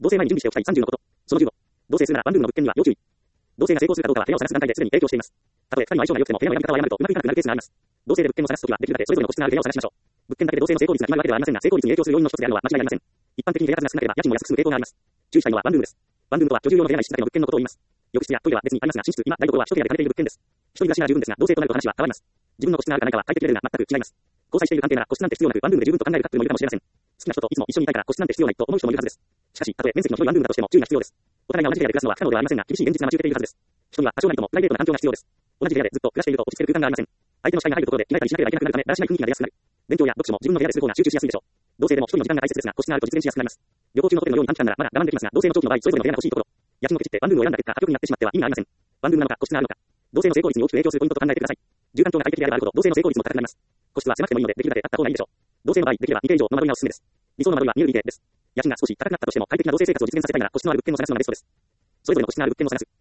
同棲前に準備しておきたい30のこと。その15。同棲するならワンルームの物件には要注意。同棲が成功するかどうかは部屋を探す段階ですでに影響しています。たとえ二人の相性が良くても部屋の選び方を誤るとうまくいかなくなるケースがあります。同棲で物件を探すときはできるだけそれぞれの個室がある部屋を探しましょう。物件だけで同棲の成功率が決まるわけではありませんが、成功率に影響する要因の一つであるのは間違いありません。一般的に部屋数が少なければ家賃も安く済む傾向があります。注意したいのはワンルームです。ワンルームとは居住用の部屋内室だけの物件のことを言います。浴室やトイレは別にありますが、寝室、今、台所は一部屋で兼ねている物件です。一人暮らしなら十分ですが、同棲となると話は変わります。自分の個室があるかないかは快適レベルが全く違います。交際している関係なら個室なんて必要なく、ワンルームで十分と考えるカップルもいるかもしれません。好きな人といつも一緒にいたいから個室なんて必要ないと思う人もいるはずです。しかし、たとえ面積の広いワンルームだとしても注意が必要です。お互いが同じ部屋で暮らすのは不可能ではありませんが、厳しい現実が待ち受けているはずです。人には多少なりともプライベートな環境が必要です。同じ部屋でずっと暮らしていると落ち着ける空間がありません。相手の視界が入るところで着替えたりしなければいけなくなるため、だらしない雰囲気が出やすくなる。勉強や読書も自分の部屋でする方が集中しやすいでしょう。同棲でも一人の時間が大切ですが、個室があると実現しやすくなります。旅行中のホテルのように短期間ならまだ我慢できますが、同棲の長期の場合、それぞれの部屋が欲しいところ。家賃をケチってワンルームを選んだ結果、破局になってしまっては意味がありません。ワンルームなのか個室があるのか。同棲の成功率に大きく影響するポイントと考えてください。住環境が快適であればあるほど同棲の成功率も高くなります。個室は狭くてもいいので、できるだけあった方がいいでしょう。同棲の場合、できれば2軒以上の間取りがおすすめです。理想の間取りは 2LDK です。家賃が少し高くなったとしても快適な同棲生活を実現させたいなら個室のある物件を探すのがベストです。それぞれの個室がある物件を探す。